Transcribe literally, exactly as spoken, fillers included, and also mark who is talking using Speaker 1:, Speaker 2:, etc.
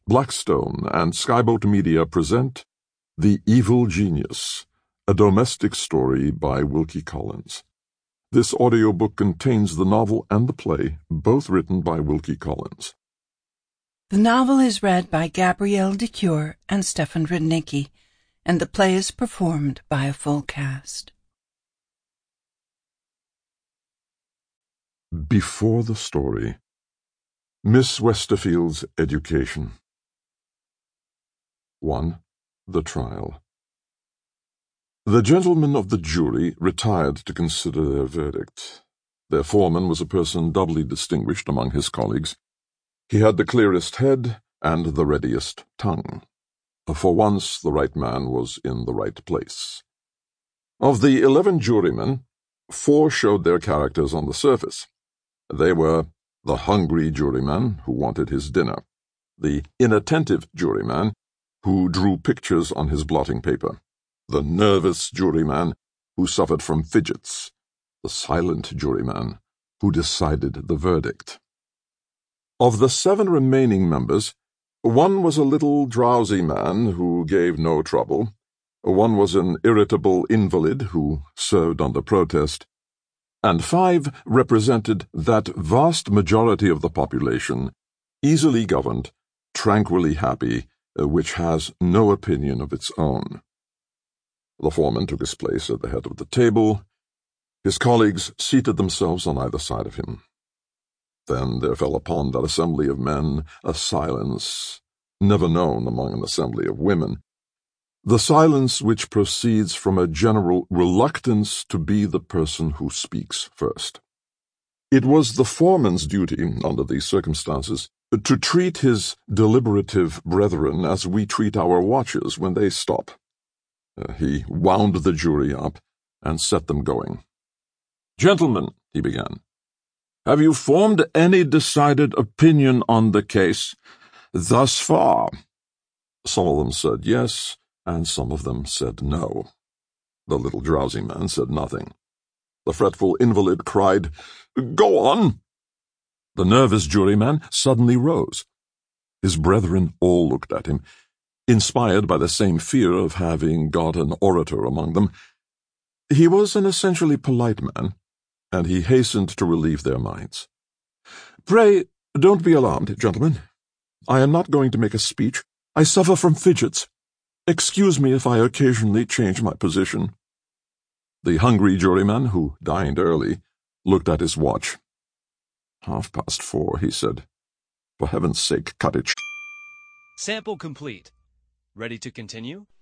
Speaker 1: Blackstone and Skyboat Media present The Evil Genius, a domestic story by Wilkie Collins. This audiobook contains the novel and the play, both written by Wilkie Collins.
Speaker 2: The novel is read by Gabrielle de Cure and Stefan Rudnicki, and the play is performed by a full cast.
Speaker 1: Before the story. Miss Westerfield's education. one. The trial. The gentlemen of the jury retired to consider their verdict. Their foreman was a person doubly distinguished among his colleagues. He had the clearest head and the readiest tongue. For once the right man was in the right place. Of the eleven jurymen, four showed their characters on the surface. They were the hungry juryman who wanted his dinner, the inattentive juryman who drew pictures on his blotting paper, the nervous juryman who suffered from fidgets, the silent juryman who decided the verdict. Of the seven remaining members, one was a little drowsy man who gave no trouble, one was an irritable invalid who served under protest, and five represented that vast majority of the population, easily governed, tranquilly happy, which has no opinion of its own. The foreman took his place at the head of the table. His colleagues seated themselves on either side of him. Then there fell upon that assembly of men a silence never known among an assembly of women, the silence which proceeds from a general reluctance to be the person who speaks first. It was the foreman's duty, under these circumstances, to treat his deliberative brethren as we treat our watches when they stop. Uh, he wound the jury up and set them going. "Gentlemen," he began, "have you formed any decided opinion on the case thus far?" Some of them said yes, and some of them said no. The little drowsy man said nothing. The fretful invalid cried, "Go on!" The nervous juryman suddenly rose. His brethren all looked at him, inspired by the same fear of having got an orator among them. He was an essentially polite man, and he hastened to relieve their minds. "Pray, don't be alarmed, gentlemen. I am not going to make a speech. I suffer from fidgets. Excuse me if I occasionally change my position." The hungry juryman, who dined early, looked at his watch. "Half past four," he said. "For heaven's sake, cut it."
Speaker 3: Sample complete. Ready to continue?